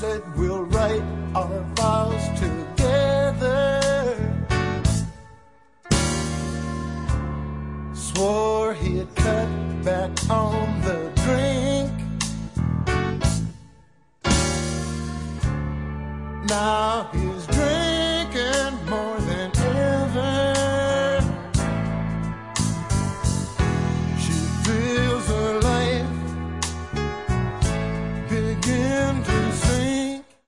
said we'll write our vows together. Swore he'd cut back on the drink. Now his